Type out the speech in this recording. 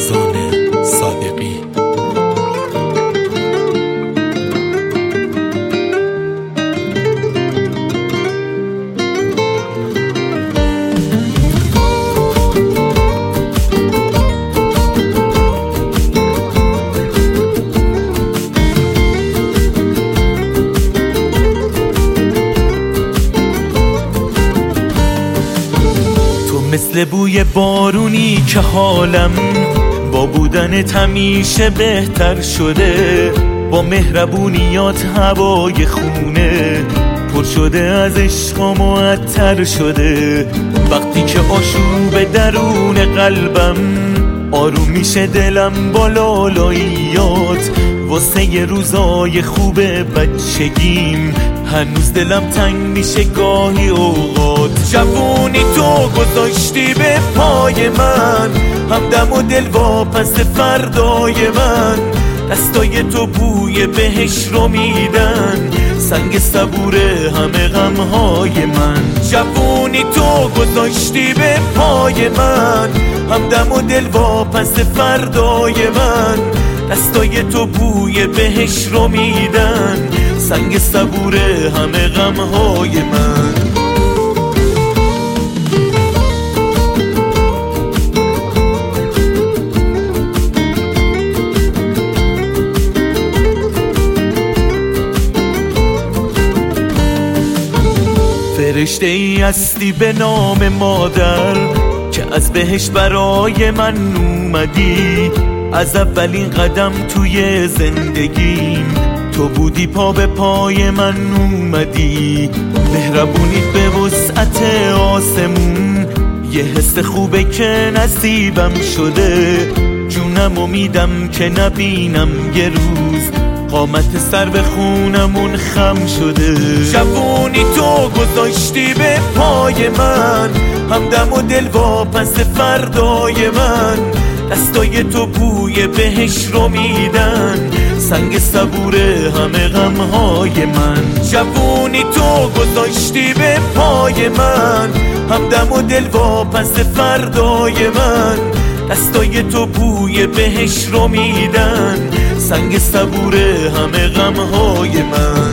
فرزان صادقی. مثل بوی بارونی که حالم با بودنت همیشه بهتر شده، با مهربونیات هوای خونه پر شده از عشق و معطر شده. وقتی که آشوب درون قلبم آروم میشه دلم با لالاییات، واسه یه روزای خوب بچگیم هنوز دلم تنگ میشه گاهی اوقات. جوونی تو گذاشتی به پای من، همدم و دل واپس فردای من، دستای تو بوی بهش رو میدن، سنگ صبور همه غمهای من. جوونی تو گذاشتی به پای من، همدم و دل واپس فردای من، دستای تو بوی بهش رو میدن، سنگ صبور همه غمهای من. فرشته ای هستی به نام مادر که از بهش برای من اومدی، از اولین قدم توی زندگیم تو بودی، پا به پای من اومدی. مهربونیت به وسعت آسمون یه حس خوبه که نصیبم شده، جونم امیدم که نبینم یه روز قامت سر به خونمون خم شده. جوونی تو گذاشتی به پای من، همدم و دل واپس فردای من، دستای تو بوی بهش رو میدن، سنگ صبور همه غمهای من. جوونی تو گذاشتی به پای من، همدم و دل واپس فردای من، دستای تو بوی بهش رو میدن، سنگ صبور همه غمهای من.